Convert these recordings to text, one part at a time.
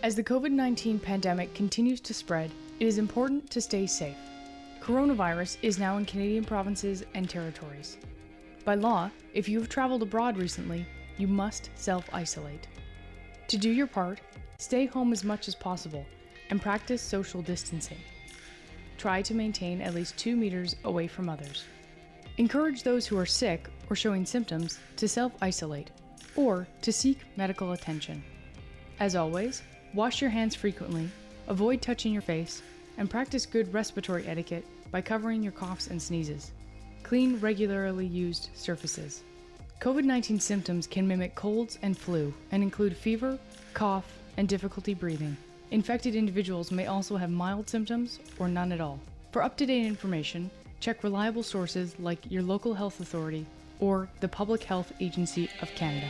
As the COVID-19 pandemic continues to spread, it is important to stay safe. Coronavirus is now in Canadian provinces and territories. By law, if you have traveled abroad recently, you must self-isolate. To do your part, stay home as much as possible and practice social distancing. Try to maintain at least 2 meters away from others. Encourage those who are sick or showing symptoms to self-isolate or to seek medical attention. As always, wash your hands frequently, avoid touching your face, and practice good respiratory etiquette by covering your coughs and sneezes. Clean regularly used surfaces. COVID-19 symptoms can mimic colds and flu and include fever, cough, and difficulty breathing. Infected individuals may also have mild symptoms or none at all. For up-to-date information, check reliable sources like your local health authority or the Public Health Agency of Canada.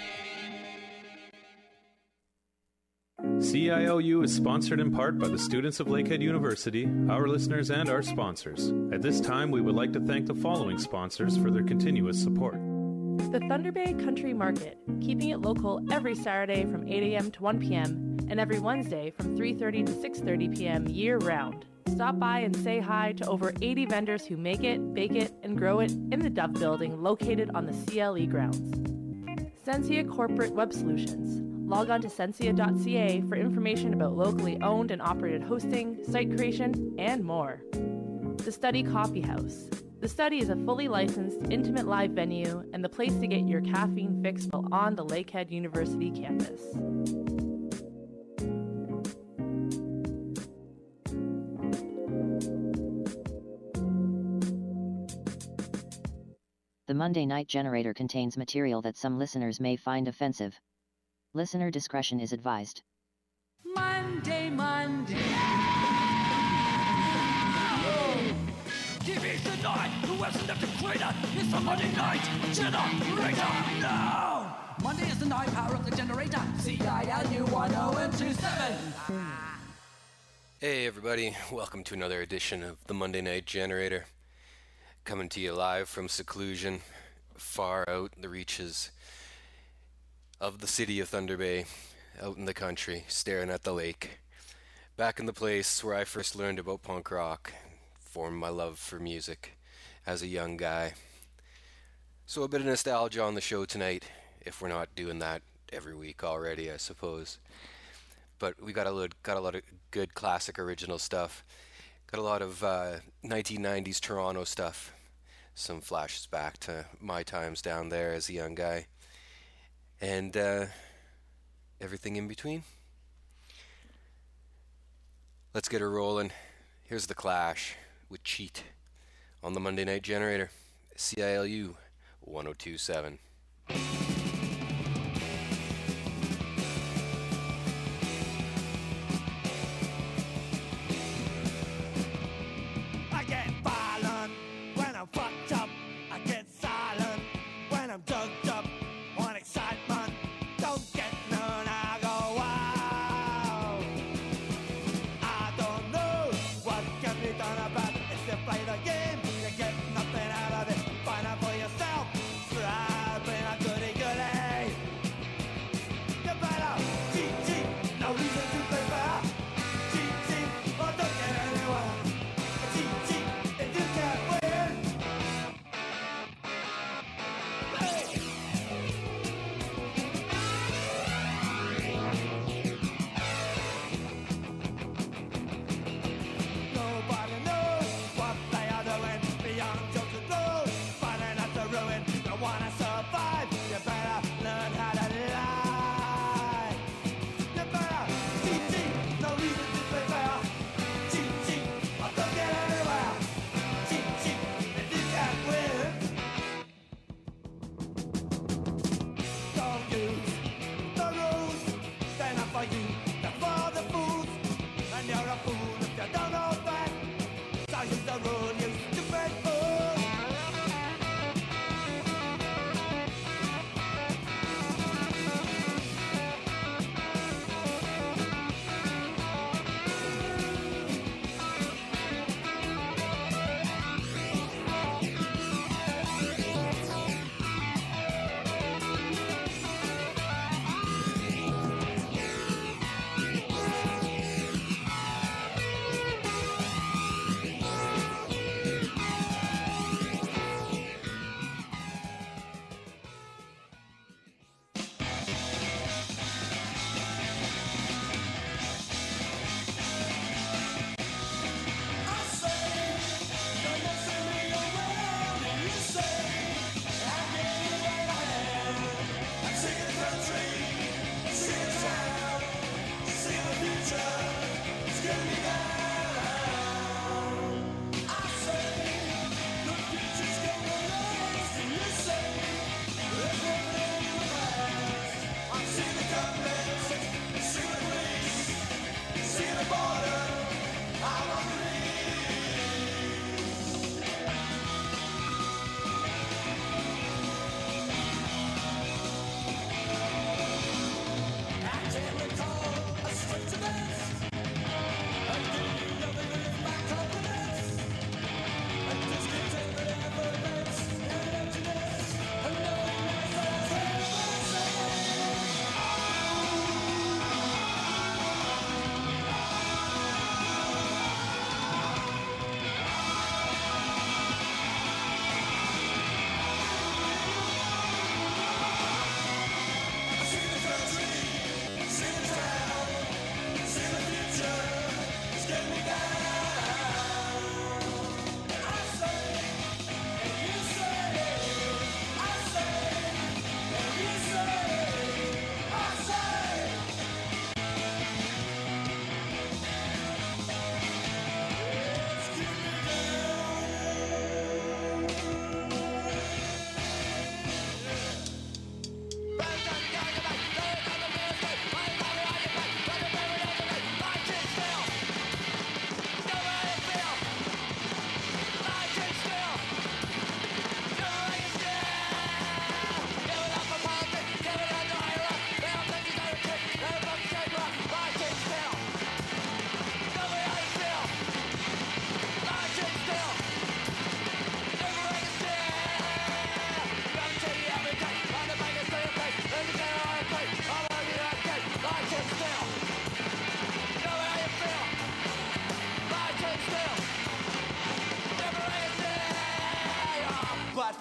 CILU is sponsored in part by the students of Lakehead University, our listeners, and our sponsors. At this time, we would like to thank the following sponsors for their continuous support. The Thunder Bay Country Market, keeping it local every Saturday from 8 a.m. to 1 p.m. and every Wednesday from 3:30 to 6:30 p.m. year-round. Stop by and say hi to over 80 vendors who make it, bake it, and grow it in the Dove Building located on the CLE grounds. Sensia Corporate Web Solutions. Log on to sensia.ca for information about locally owned and operated hosting, site creation, and more. The Study Coffee House. The Study is a fully licensed, intimate live venue and the place to get your caffeine fix while on the Lakehead University campus. The Monday Night Generator contains material that some listeners may find offensive. Listener discretion is advised. Monday. TV's the night, who hasn't left a crater? It's the Monday Night Generator now! Monday is the night, power of the generator. CILU 10127. Hey everybody, welcome to another edition of the Monday Night Generator. Coming to you live from seclusion, far out the reaches of the city of Thunder Bay, out in the country, staring at the lake. Back in the place where I first learned about punk rock, formed my love for music as a young guy. So a bit of nostalgia on the show tonight, if we're not doing that every week already, I suppose. But we got a lot of good classic original stuff. Got a lot of 1990s Toronto stuff. Some flashes back to my times down there as a young guy. And everything in between. Let's get her rolling. Here's The Clash with Cheat on the Monday Night Generator. CILU 1027. I get violent when I'm fucked up. I get silent when I'm drugged up. Want excitement, don't get none. I go wow. I don't know what can be done about it. If you play the game, you get nothing out of it. Find out for yourself. Try being a goody good.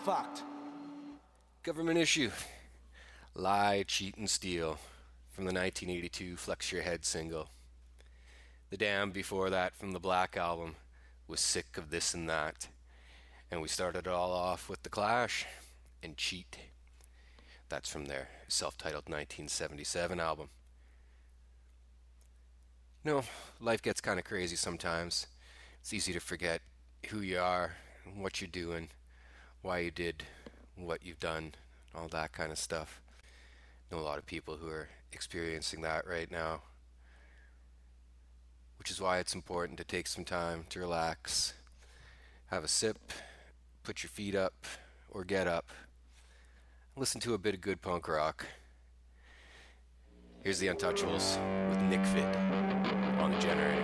fucked. Government issue. Lie, Cheat, and Steal from the 1982 Flex Your Head single. The Damned before that from the Black Album was Sick of This and That. And we started it all off with The Clash and Cheat. That's from their self-titled 1977 album. No, life gets kind of crazy sometimes. It's easy to forget who you are, what you're doing, why you did what you've done, all that kind of stuff. I know a lot of people who are experiencing that right now, which is why it's important to take some time to relax, have a sip, put your feet up or get up, listen to a bit of good punk rock. Here's the Untouchables with Nick Fit on the Generator.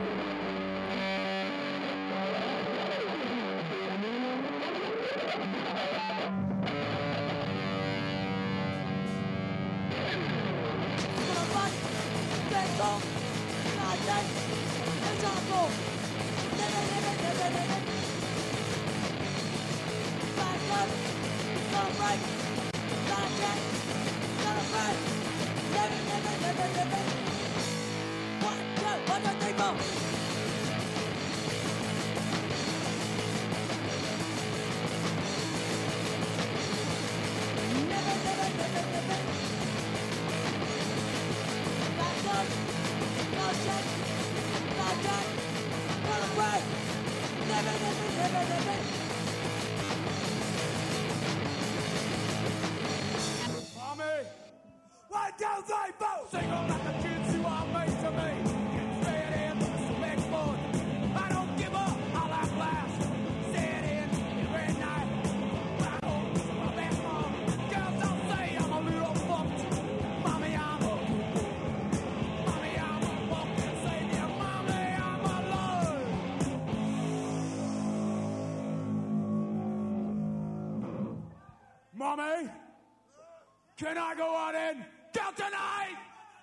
Mommy, can I go out and go tonight?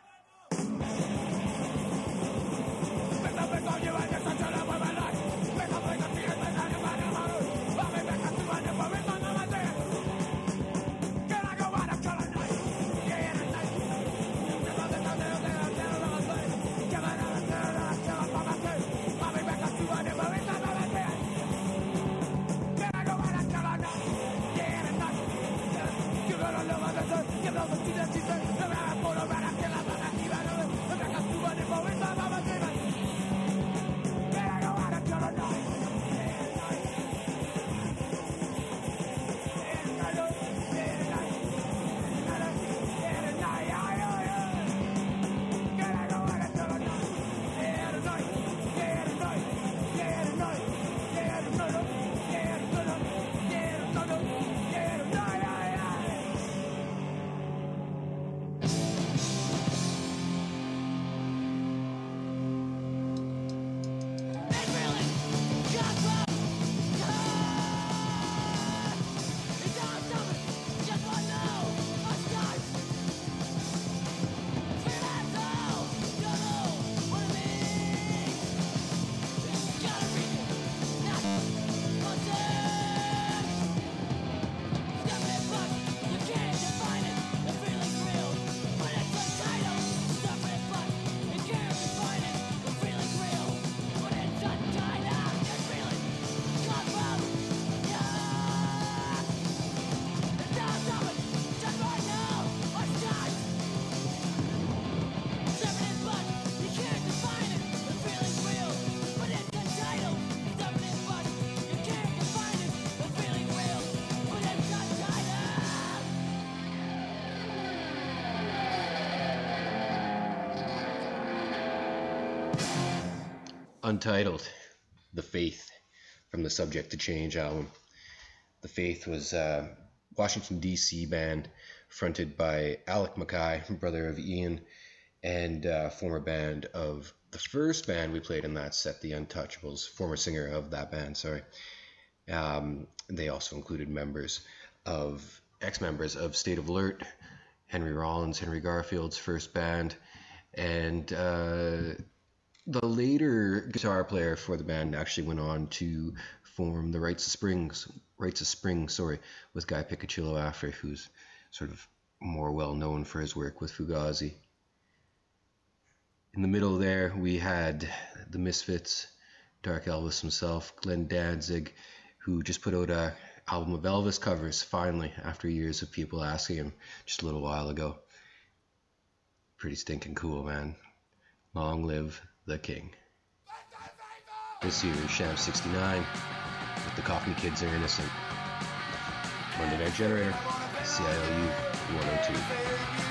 Untitled, The Faith, from the Subject to Change album. The Faith was a Washington, D.C. band fronted by Alec Mackay, brother of Ian, and former band of the first band we played in that set, the Untouchables, former singer of that band, sorry. They also included ex-members of State of Alert, Henry Rollins, Henry Garfield's first band, and the later guitar player for the band actually went on to form the Rites of Spring, with Guy Piccacillo after, who's sort of more well known for his work with Fugazi. In the middle there, we had the Misfits, Dark Elvis himself, Glenn Danzig, who just put out a album of Elvis covers, finally, after years of people asking him just a little while ago. Pretty stinking cool, man. Long live the king. This year is Sham 69, with the Cockney Kids Are Innocent. Monday Night Generator, CILU 102.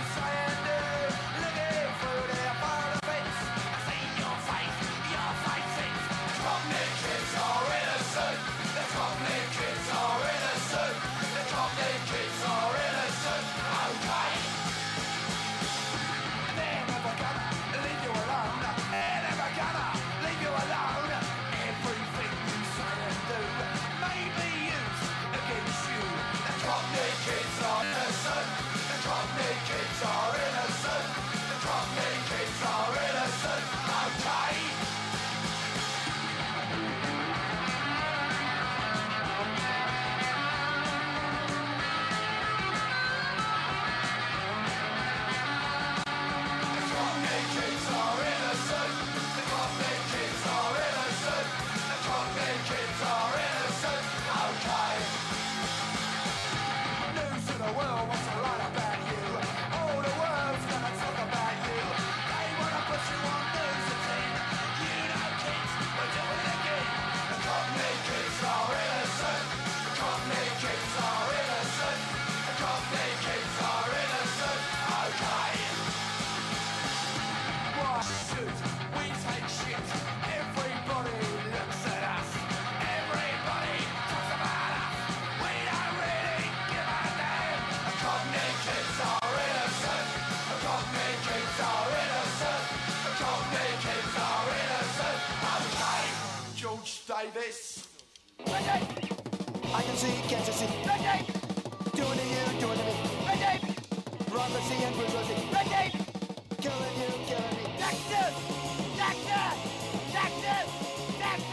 Davis. Ready. I can see, can't you see? Ready. Doing to you, doing to me. Ready. Robert and Bruce Rosie. Ready. Killing you, killing me. Texas! Texas! Texas! Texas!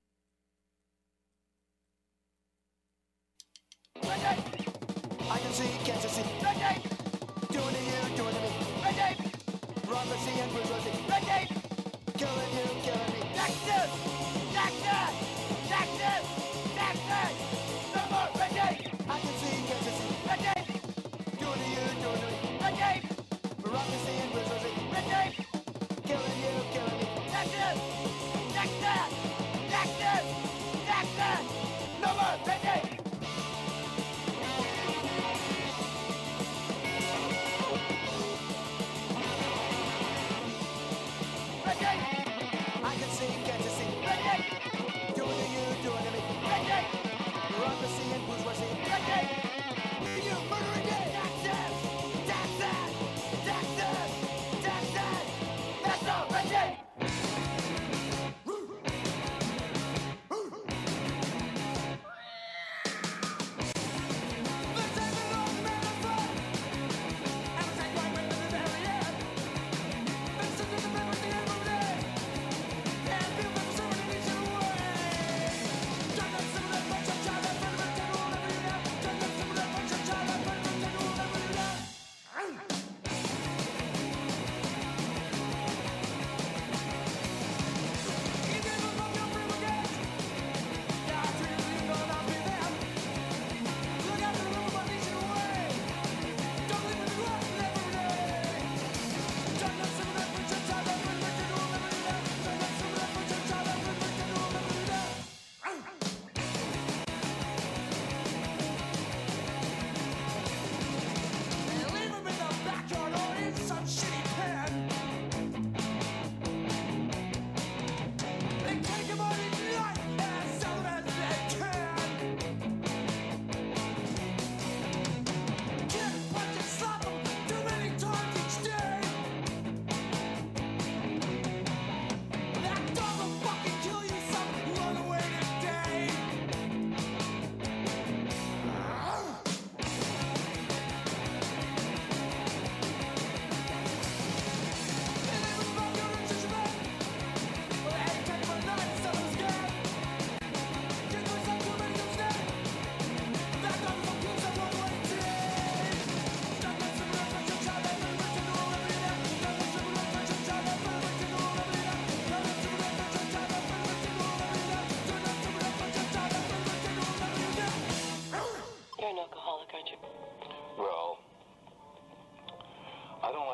Ready. I can see, can't you see? Ready. Doing to you, doing to me. Ready. Robert and Bruce Rosie. Ready. Killing you, killing me. Texas! Texas! Texas! Texas! No more! Ready! I can see, can't you see? Ready! Doing to you, doing to me. Ready! Bureaucracy and Rosie. Ready! Killing you, killing me. Texas! Texas! Texas! Texas! No more! Ready! Ready! I can see, can't you see? Ready!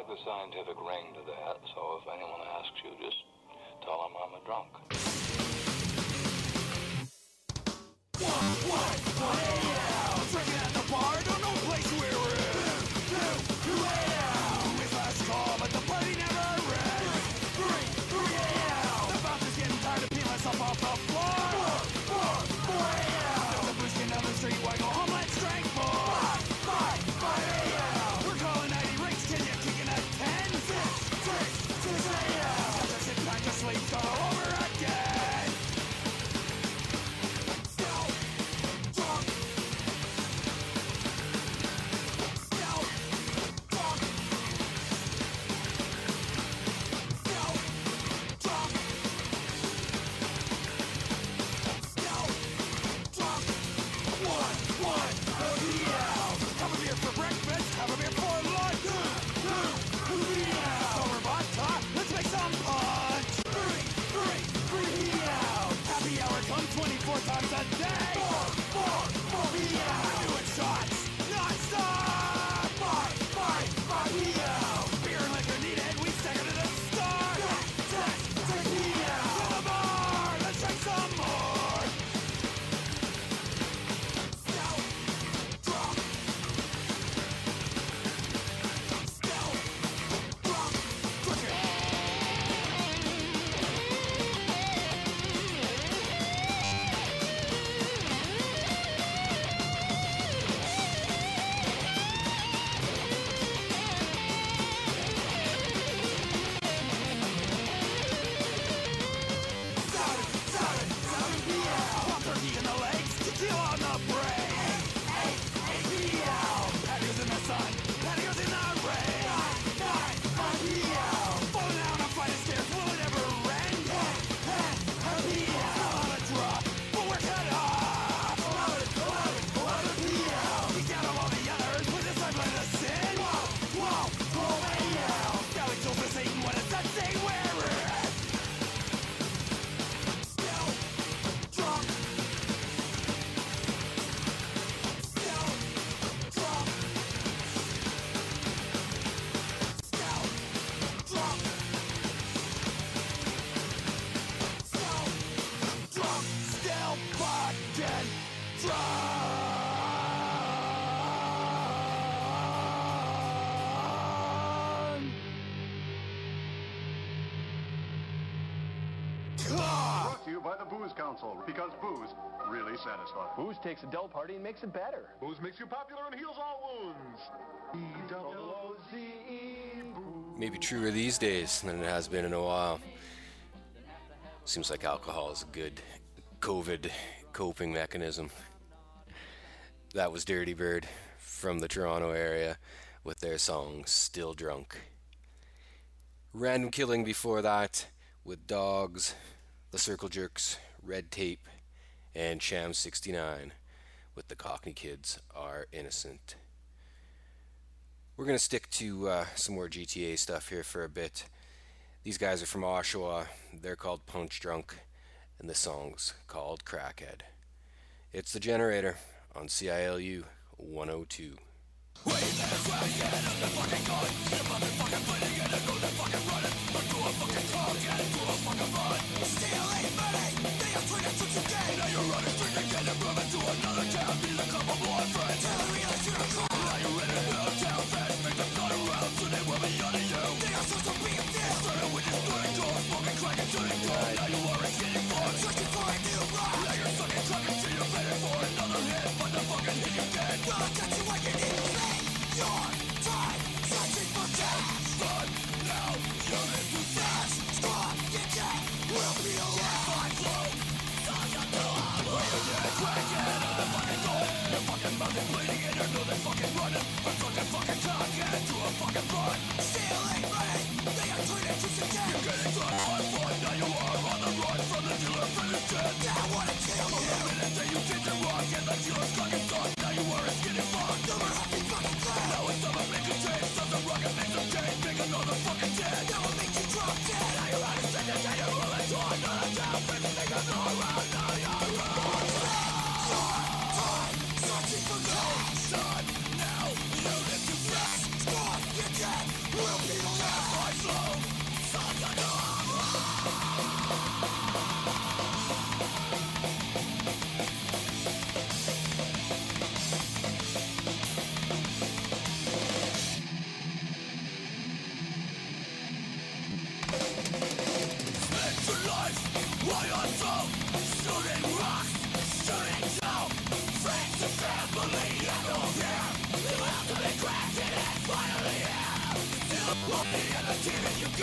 like a scientific ring to that, so if anyone asks you, just tell them I'm a drunk. What? Drinking at the bar, don't know the place we're in. It's last call, but the party never ends. 3 a.m. The bouncer's getting tired of peeling myself off the floor. 4 a.m. There's a boosting down the street, why go home, let's drink more. 5 a.m. We're calling 90 rinks, can you kick in at 10? 6 a.m. After sit back to sleep, start all over again. Still drunk. Still drunk. Still drunk. Still drunk. One p.m. Have a beer for breakfast, have a beer for lunch. 2 p.m. Sober vodka, let's make some punch. 3 p.m. Happy hour comes 24 times a day. 4 p.m. We're doing shots, non-stop. 5 p.m. Beer and liquor needed, we stagger to the start. 6 p.m. To the bar, let's drink some more. Still drunk. Still drunk. Drinking. Brought to you by the Booze Council, because booze really satisfies. Booze takes a dull party and makes it better. Booze makes you popular and heals all wounds. E-double-O-Z-E, booze. Maybe truer these days than it has been in a while. Seems like alcohol is a good COVID coping mechanism. That was Dirty Bird from the Toronto area with their song Still Drunk. Random Killing before that with Dogs, The Circle Jerks, Red Tape, and Sham 69 with The Cockney Kids Are Innocent. We're going to stick to some more GTA stuff here for a bit. These guys are from Oshawa. They're called Punch Drunk, and the song's called Crackhead. It's The Generator on CILU 102. We'll be alive.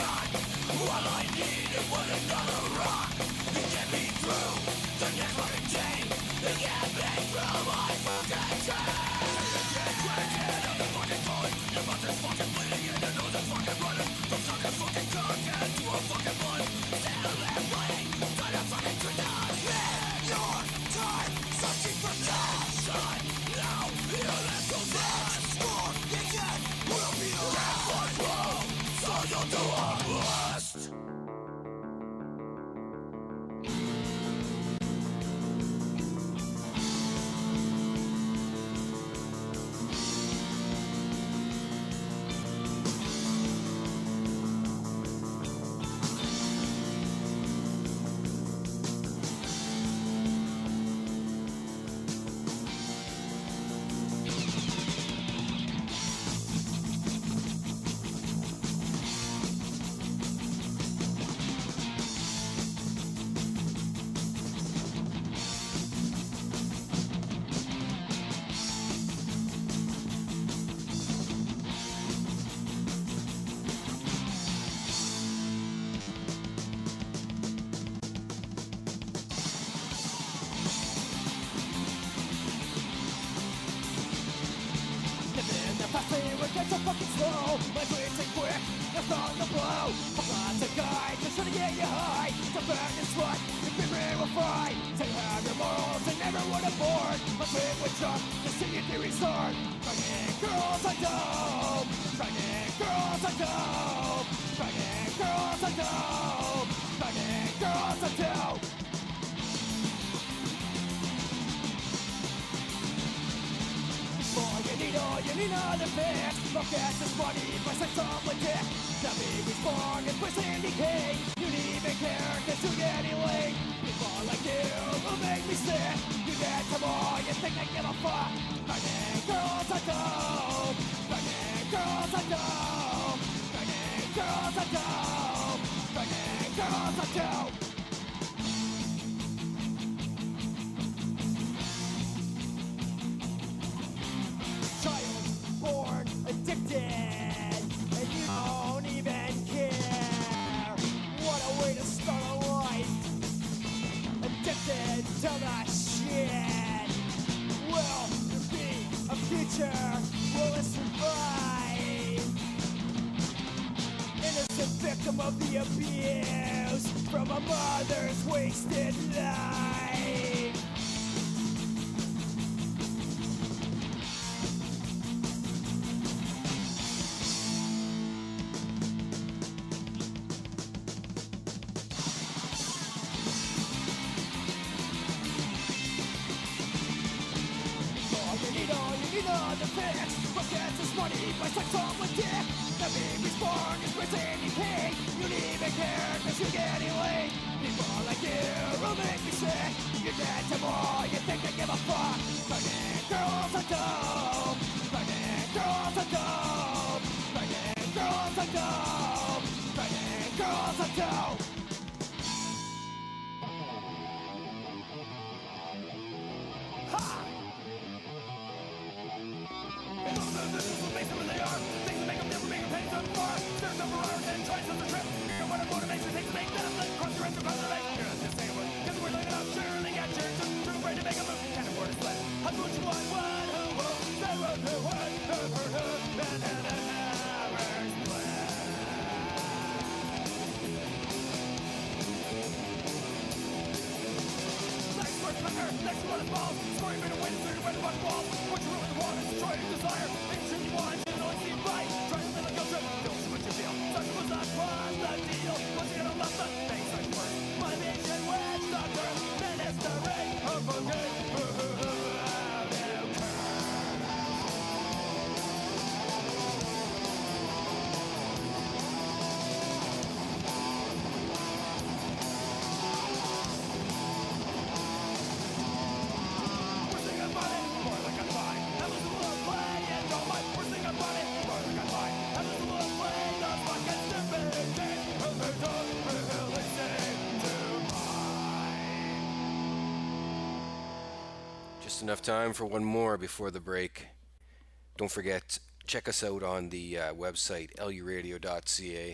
Enough time for one more before the break. Don't forget, check us out on the website luradio.ca.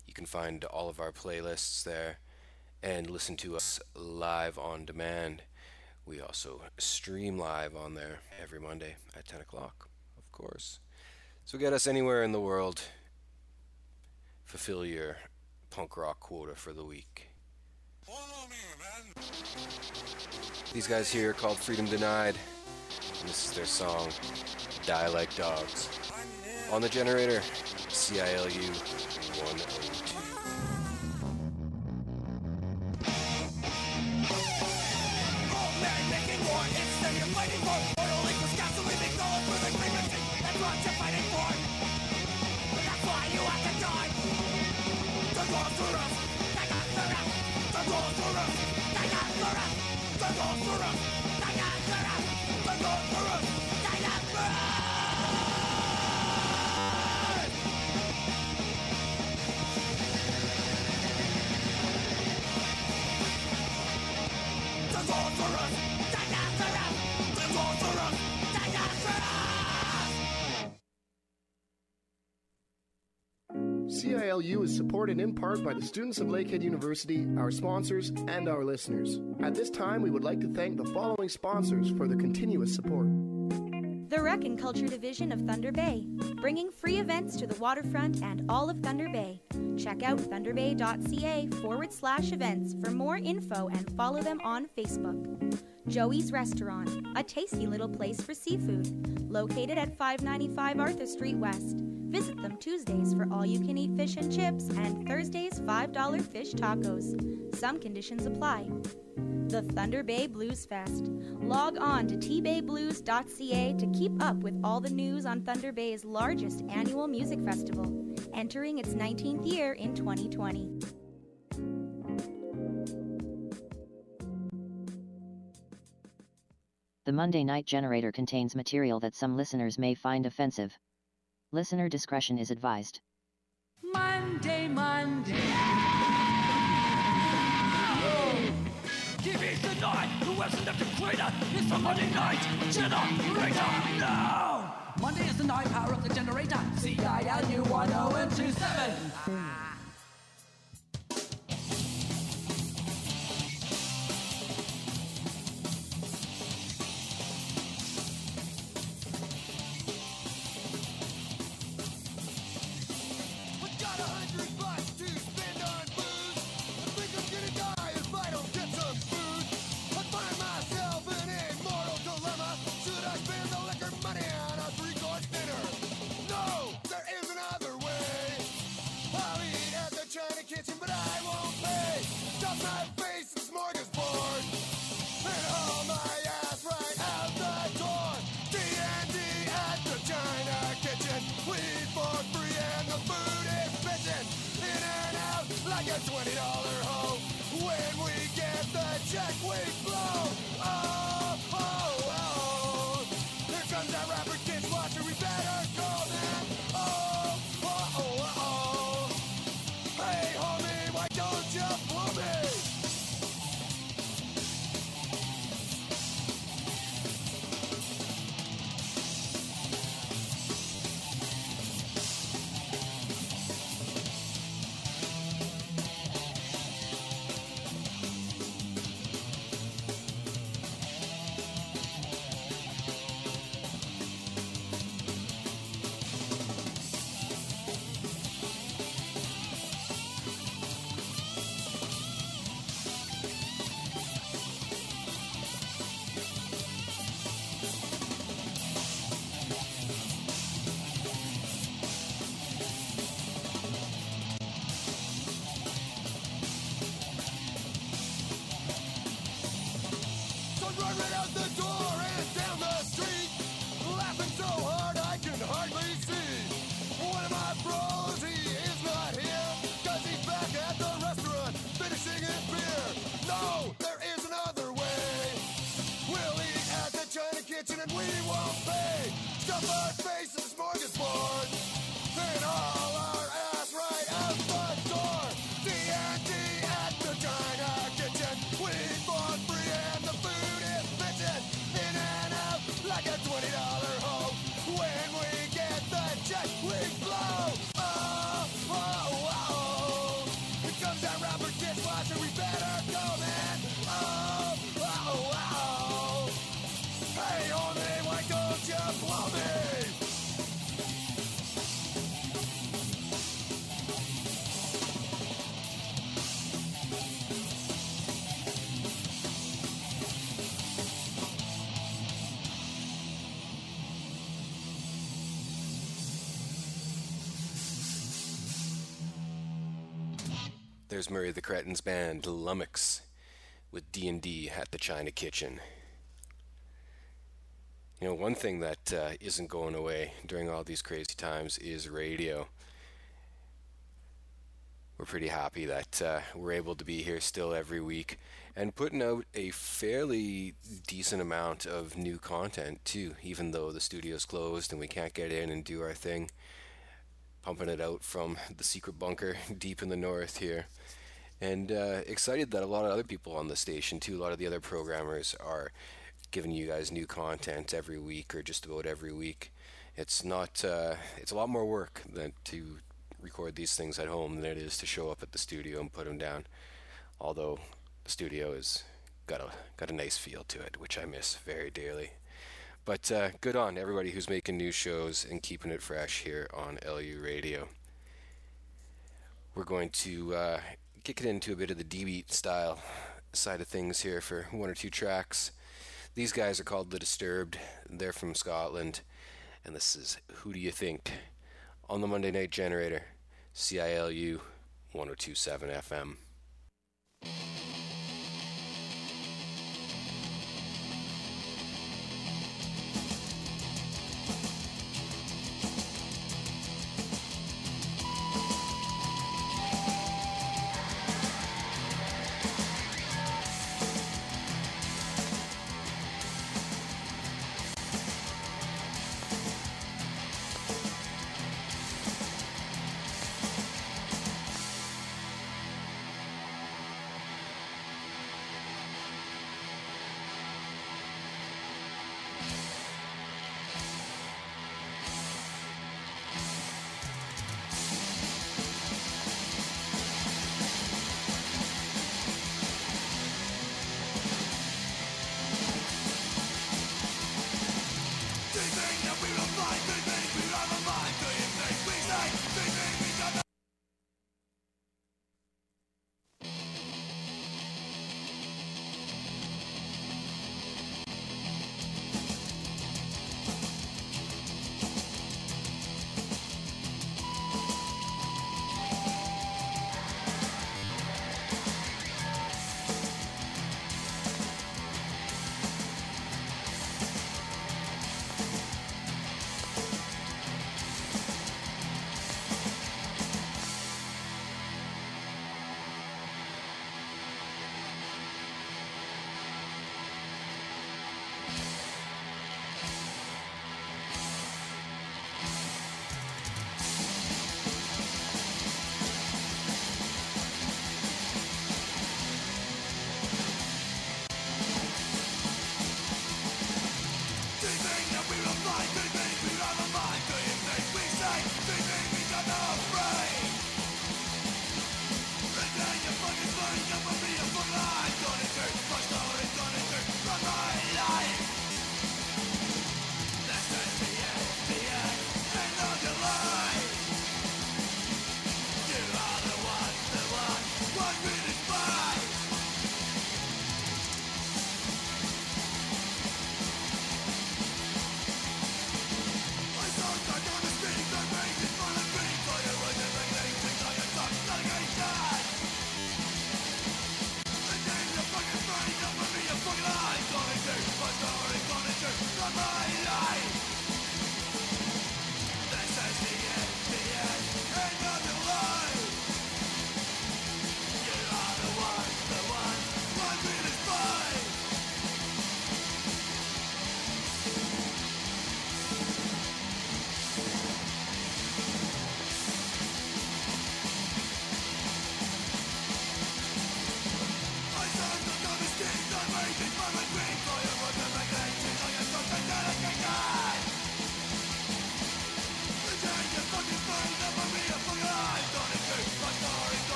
You can find all of our playlists there and listen to us live on demand. We also stream live on there every Monday at 10 o'clock, of course. So get us anywhere in the world. Fulfill your punk rock quota for the week. These guys here are called Freedom Denied, and this is their song, Die Like Dogs. On the generator, CILU 102. Fighting for oil equals gasoline, they go for the grievances. That's what you're fighting for. And that's why you have to die. The goals for us, they got for us. The goals for us, they got for us. The goals for us, they got for us. The goals for us, they got for us. The goals for us, they got for us. CILU is supported in part by the students of Lakehead University, our sponsors, and our listeners. At this time, we would like to thank the following sponsors for their continuous support. The Rec and Culture Division of Thunder Bay, bringing free events to the waterfront and all of Thunder Bay. Check out thunderbay.ca/events for more info and follow them on Facebook. Joey's Restaurant, a tasty little place for seafood, located at 595 Arthur Street West. Visit them Tuesdays for all-you-can-eat fish and chips and Thursdays $5 fish tacos. Some conditions apply. The Thunder Bay Blues Fest. Log on to tbayblues.ca to keep up with all the news on Thunder Bay's largest annual music festival, entering its 19th year in 2020. The Monday Night Generator contains material that some listeners may find offensive. Listener discretion is advised. Monday. TV's the night, the Western left the crater. It's the Monday Night Generator now. Monday is the night power of the generator. CILU 102.7. $20 hoe. When we get the check, we blow. Oh, oh, oh. Here comes that rapper dishwasher. We better call them. Oh, oh, oh, oh. Hey, homie, why don't you blow me? And we won't pay. Stuff our faces, smorgasbord. And all our ass right out the door. D&D at the China Kitchen. We bought free and the food is bitchin'. there's Murray the Cretins band Lummox with D&D at the China Kitchen. You know, one thing that isn't going away during all these crazy times is radio. We're pretty happy that we're able to be here still every week and putting out a fairly decent amount of new content too, even though the studio's closed and we can't get in and do our thing. Pumping it out from the secret bunker deep in the north here. And excited that a lot of other people on the station too, a lot of the other programmers are giving you guys new content every week or just about every week. It's not, it's a lot more work than to record these things at home than it is to show up at the studio and put them down. Although the studio has got a nice feel to it, which I miss very dearly. But good on everybody who's making new shows and keeping it fresh here on LU Radio. We're going to kick it into a bit of the D-Beat style side of things here for one or two tracks. These guys are called The Disturbed. They're from Scotland. And this is Who Do You Think? On the Monday Night Generator, CILU 102.7 FM.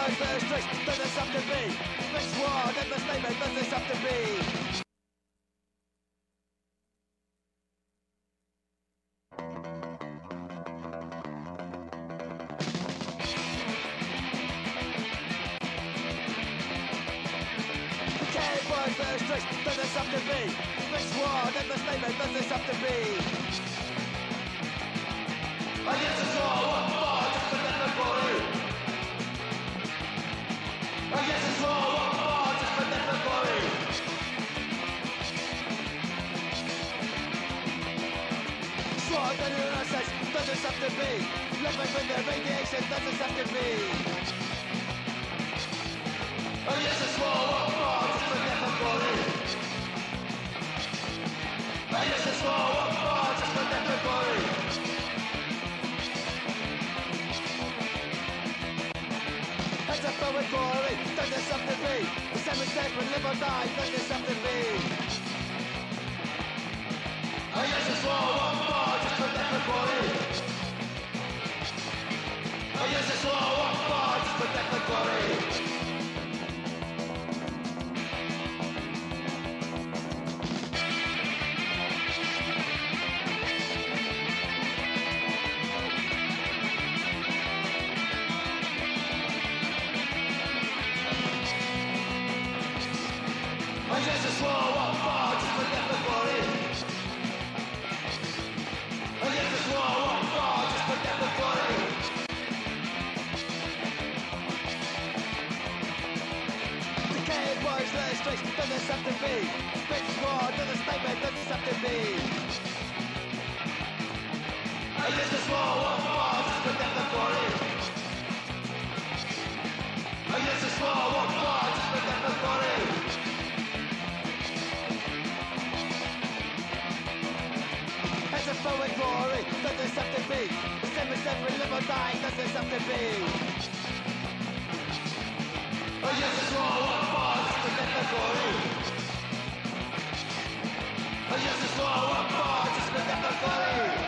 boys, very strict, does this have to be? Mixed word in the statement, does this have to be? Does this have to be? Mixed word in the statement, does this have to be? I guess it's all one more, just a different glory. I guess it's all one more, just a different glory. Sword the universe, does this have to be? Living with the radiation, does this have to be? I guess it's all one more, just a different glory. I guess it's all one more, just a different glory. It's a forward glory, does this have to be? The same mistake when live or die, does this have to be? I guess it's all one more, just a different glory. I guess it's all one more, just a different glory. I guess it's all one more, just a different glory. I guess it's all one more, just a different glory. Decayed boys, very strict, does this have to be? Bitch war, does this statement, does this have to be? I guess it's all one more, just a different glory. I guess it's all one more, just a different glory. It's a forward glory, does this have to be? The same as every live or die, does this have to be? Oh yes, it's all one more, just a different glory. Oh yes, it's all one more, just a different glory.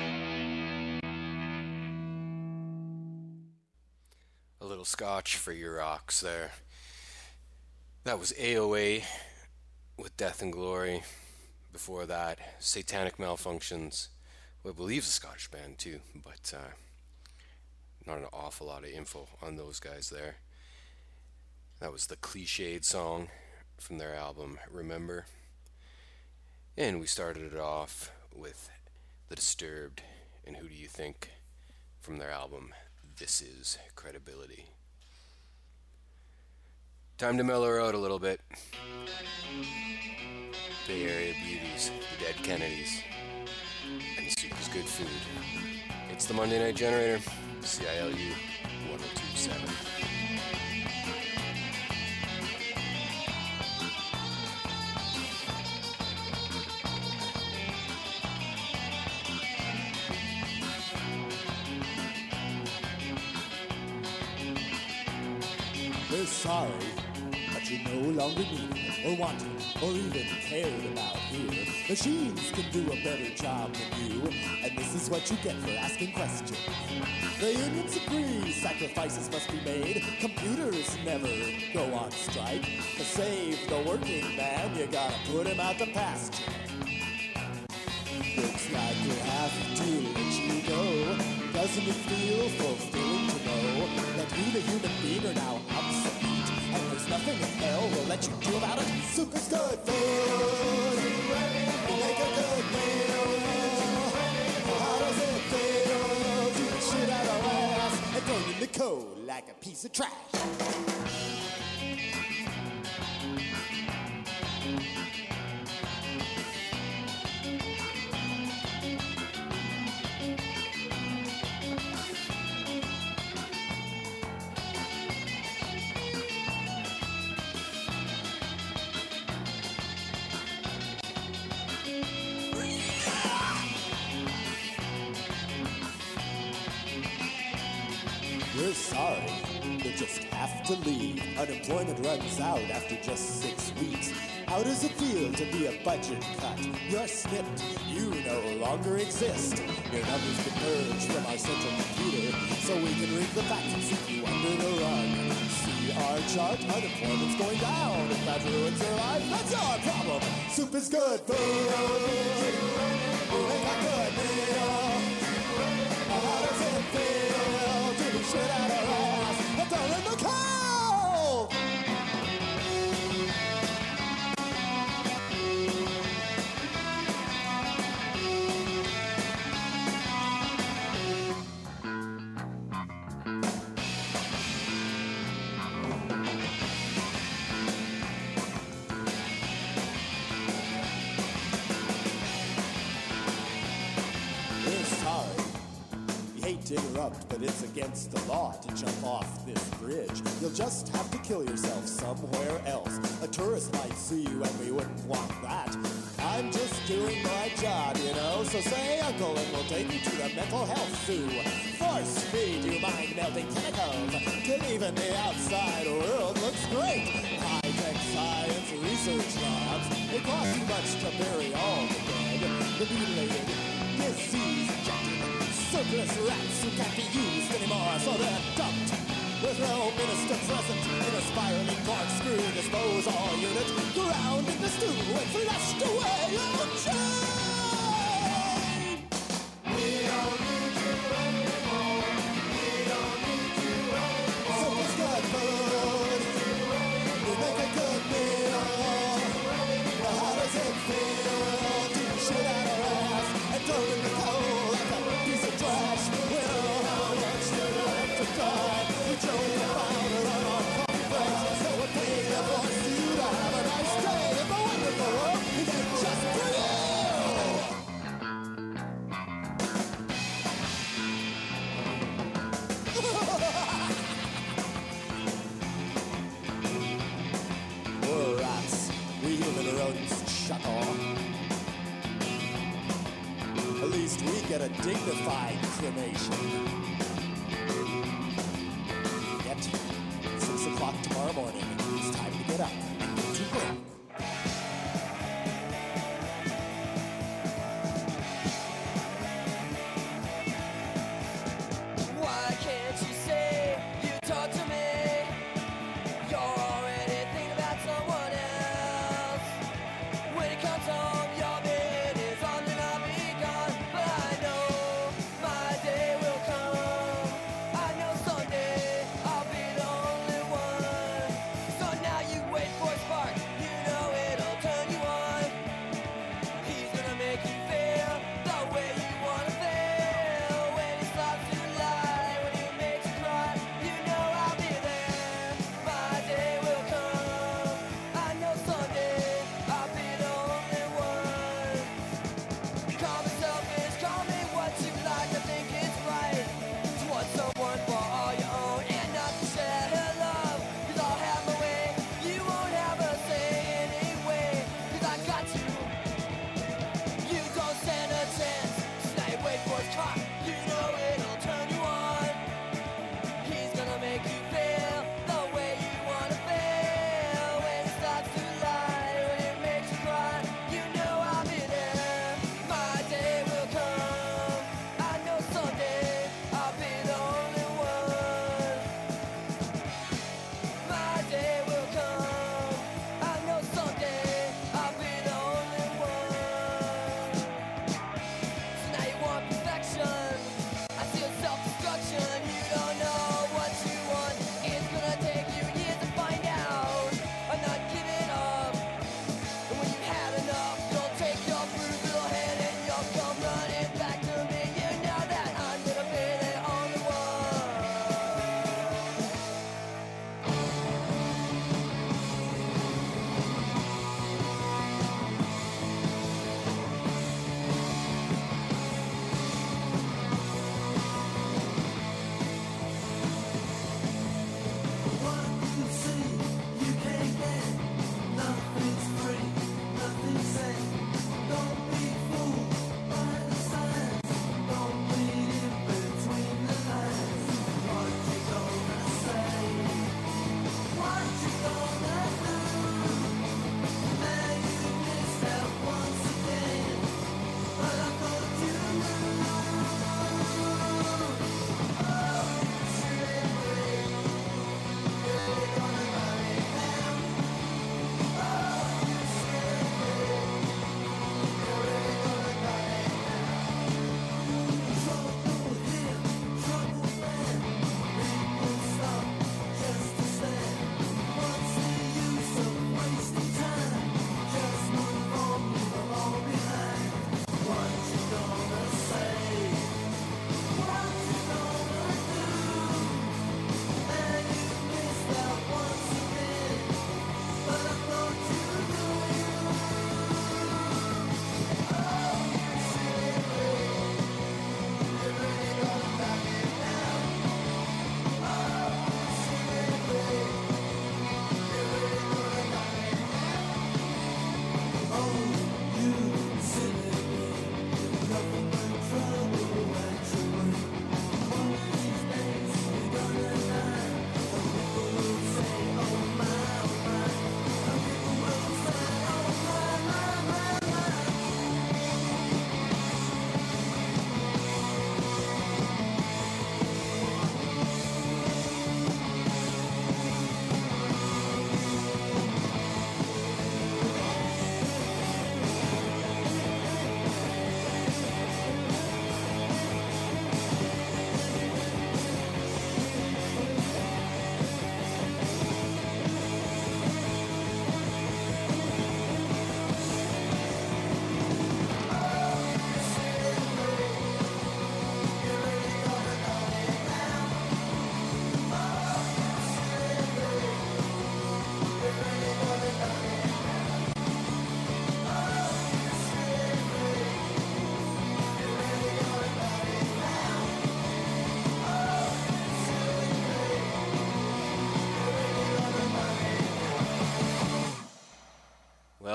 A little scotch for your rocks there. That was AOA with Death and Glory. Before that, Satanic Malfunctions, who I believe is a Scottish band too, but not an awful lot of info on those guys there. That was the Cliched song from their album Remember. And we started it off with The Disturbed and Who Do You Think from their album This Is Credibility. Time to mellow out a little bit. Bay Area Beauties, the Dead Kennedys, and the Soup is Good Food. It's the Monday Night Generator, CILU 1027. We're sorry that you no longer need it, or want it, or even cared about here. Machines can do a better job than you, and this is what you get for asking questions. The unions agree sacrifices must be made. Computers never go on strike. To save the working man, you gotta put him out to pasture. Looks like we'll have to let you go. Doesn't it feel fulfilling to know that you, the human being, are now obsolete, and there's nothing in hell will let you do about it? Soup is good food. Make a good meal. How does it feel to the shit out of ass and throw you in the cold like a piece of trash? We're sorry, you just have to leave. Unemployment runs out after just 6 weeks. How does it feel to be a budget cut? You're snipped, you no longer exist. Your numbers been purged from our central computer, so we can read the facts and sweep you under the rug. our chart, unemployment's going down. If that ruins your life, that's our problem. Soup is good food. Make a good meal. How does it feel to be shit out of ass and thrown in the cold? To interrupt, but it's against the law to jump off this bridge. You'll just have to kill yourself somewhere else. A tourist might see you and we wouldn't want that. I'm just doing my job, you know, so say uncle and we'll take you to the mental health zoo. Force feed you mind-melting chemicals till even the outside world looks great. High-tech science research labs, it costs too much to bury all the dead. The mutilated, disease-injected surplus rats who can't be used anymore, so they're dumped. With no minister present in a spiraling corkscrew disposal unit, ground in the stew and flushed away on chain. We don't need you anymore. We don't need you anymore. Surplus good food. We make a good meal. How does it feel to be shit out of ass and thrown in the cold like a piece of trash? Well, how much do you have to die? We joke about it on our conference, so we're paying the boys to you to have a nice day in the wonderful world we made just for you. We're rats. We human rodents shut on. At least we get a dignified cremation. Yet, 6 o'clock tomorrow morning, it's time to get up and get to work. Why can't you say you talk to me? You're already thinking about someone else. When it comes home, your bed is on and I'll be gone. But I know my day will come. I know someday I'll be the only one. So now you wait for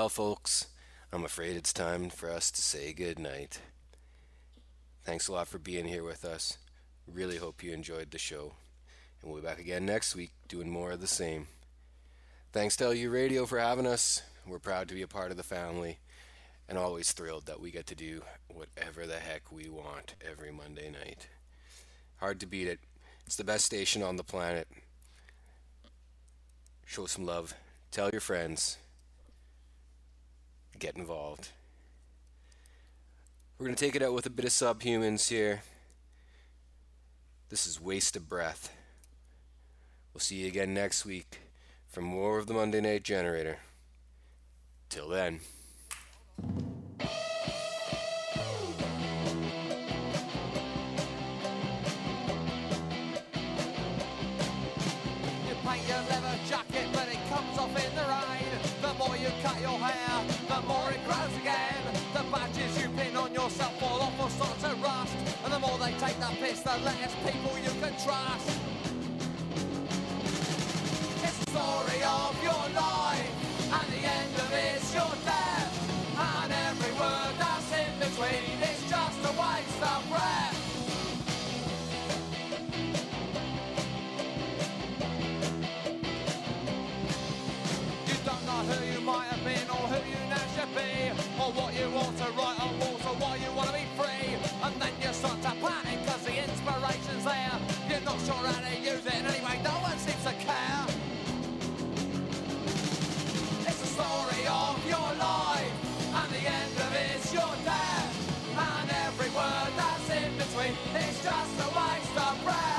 Well, folks, I'm afraid it's time for us to say goodnight. Thanks a lot for being here with us. Really hope you enjoyed the show. And we'll be back again next week doing more of the same. Thanks to LU Radio for having us. We're proud to be a part of the family and always thrilled that we get to do whatever the heck we want every Monday night. Hard to beat it. It's the best station on the planet. Show some love. Tell your friends. Get involved. We're going to take it out with a bit of Subhumans here. This is Waste of Breath. We'll see you again next week for more of the Monday Night Generator. Till then. You paint your leather jacket, but it comes off in the rain. The more you cut your hair, the more it grows again. The badges you pin on yourself fall off or start to rust. And the more they take the piss, the less people you can trust. It's the story of your life, and the end of it's your death. And every word that's in between is just a waste of breath. You don't know who you might have been or who you now should be, or what you want to write on walls or why you want to be free. And then you start to panic because the inspiration's there. You're not sure how to use it, and anyway, no one seems to care. It's the story of your life, and the end of it's your death. And every word that's in between is just a waste of breath.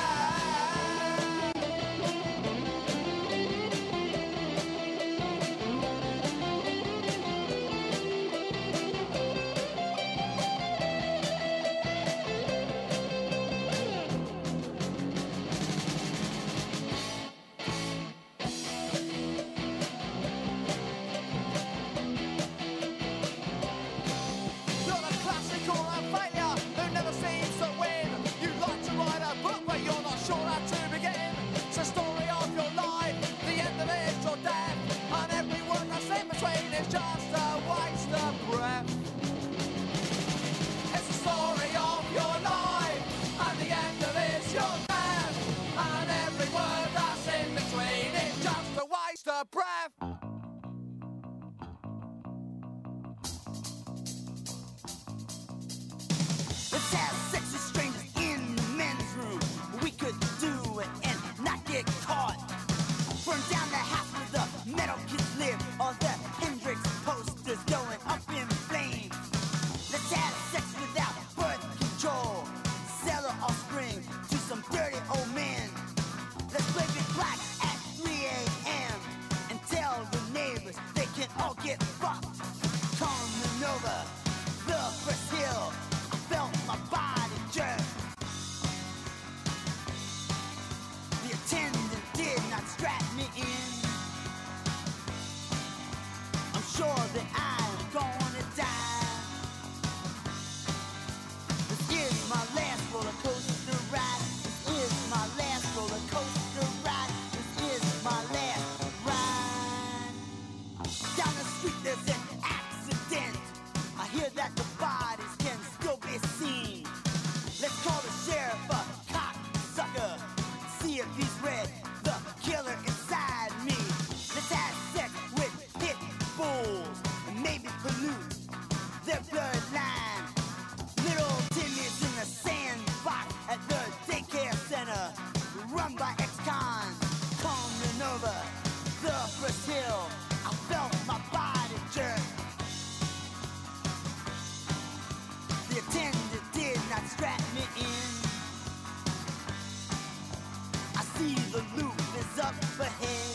Breath. Let's have sex with strangers in the men's room. We could do it and not get caught. Burn down the house where the metal kids live, or the Hendrix posters going up in flames. Let's have sex without birth control. Sell our offspring to some dirty old men. Let's play Big Black at 3 a.m. and tell the neighbors they can all get fucked. Coming over the first hill, I felt my body jerk. The attendant did not strap me in. I'm sure that I'm gonna die. This is my last roller coaster ride. This is my last roller coaster ride. This is my last ride. Down the street there's an accident. I hear that the bodies can still be seen. Let's call the sheriff a cocksucker. See if he's read the killer inside me. Let's have sex with pit bulls and maybe pollute their bloodline. Little Timmy's in the sandbox at the daycare center, run by ex-cons. Coming over the first hill, I felt my body jerk. The attendant did not strap me in. I see the loop is up ahead.